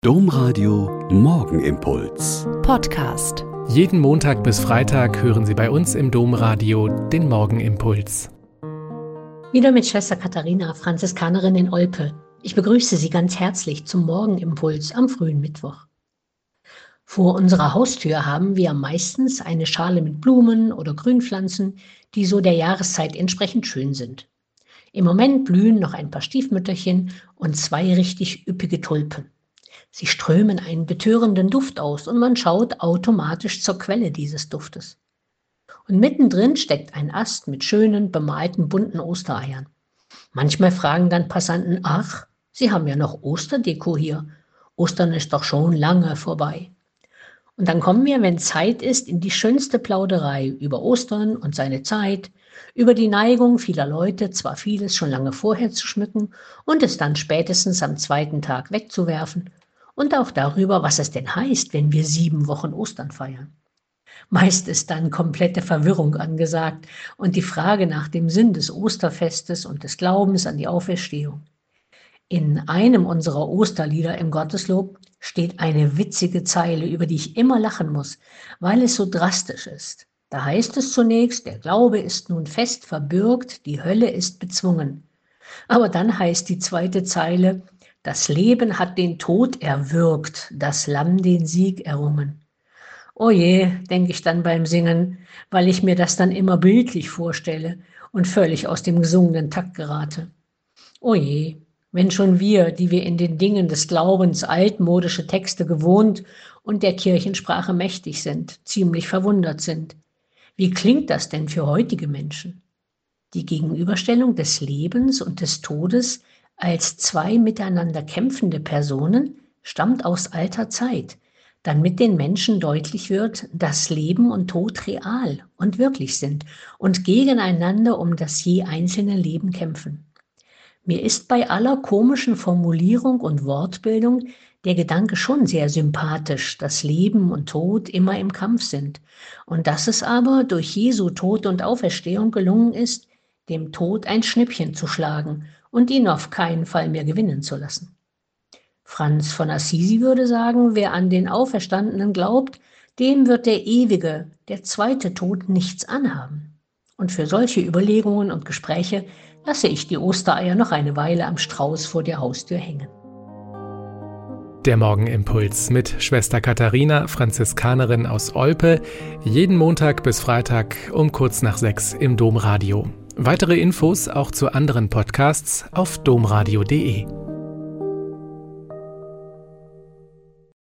Domradio Morgenimpuls. Podcast. Jeden Montag bis Freitag hören Sie bei uns im Domradio den Morgenimpuls. Wieder mit Schwester Katharina, Franziskanerin in Olpe. Ich begrüße Sie ganz herzlich zum Morgenimpuls am frühen Mittwoch. Vor unserer Haustür haben wir meistens eine Schale mit Blumen oder Grünpflanzen, die so der Jahreszeit entsprechend schön sind. Im Moment blühen noch ein paar Stiefmütterchen und 2 richtig üppige Tulpen. Sie strömen einen betörenden Duft aus und man schaut automatisch zur Quelle dieses Duftes. Und mittendrin steckt ein Ast mit schönen, bemalten, bunten Ostereiern. Manchmal fragen dann Passanten, ach, Sie haben ja noch Osterdeko hier. Ostern ist doch schon lange vorbei. Und dann kommen wir, wenn Zeit ist, in die schönste Plauderei über Ostern und seine Zeit, über die Neigung vieler Leute, zwar vieles schon lange vorher zu schmücken und es dann spätestens am 2. Tag wegzuwerfen, und auch darüber, was es denn heißt, wenn wir 7 Wochen Ostern feiern. Meist ist dann komplette Verwirrung angesagt und die Frage nach dem Sinn des Osterfestes und des Glaubens an die Auferstehung. In einem unserer Osterlieder im Gotteslob steht eine witzige Zeile, über die ich immer lachen muss, weil es so drastisch ist. Da heißt es zunächst, der Glaube ist nun fest verbürgt, die Hölle ist bezwungen. Aber dann heißt die zweite Zeile, das Leben hat den Tod erwürgt, das Lamm den Sieg errungen. Oh je, denke ich dann beim Singen, weil ich mir das dann immer bildlich vorstelle und völlig aus dem gesungenen Takt gerate. Oh je, wenn schon wir, die wir in den Dingen des Glaubens altmodische Texte gewohnt und der Kirchensprache mächtig sind, ziemlich verwundert sind. Wie klingt das denn für heutige Menschen? Die Gegenüberstellung des Lebens und des Todes als 2 miteinander kämpfende Personen stammt aus alter Zeit, damit den Menschen deutlich wird, dass Leben und Tod real und wirklich sind und gegeneinander um das je einzelne Leben kämpfen. Mir ist bei aller komischen Formulierung und Wortbildung der Gedanke schon sehr sympathisch, dass Leben und Tod immer im Kampf sind und dass es aber durch Jesu Tod und Auferstehung gelungen ist, dem Tod ein Schnippchen zu schlagen und ihn auf keinen Fall mehr gewinnen zu lassen. Franz von Assisi würde sagen, wer an den Auferstandenen glaubt, dem wird der ewige, der zweite Tod nichts anhaben. Und für solche Überlegungen und Gespräche lasse ich die Ostereier noch eine Weile am Strauß vor der Haustür hängen. Der Morgenimpuls mit Schwester Katharina, Franziskanerin aus Olpe, jeden Montag bis Freitag um kurz nach 6 im Domradio. Weitere Infos auch zu anderen Podcasts auf domradio.de.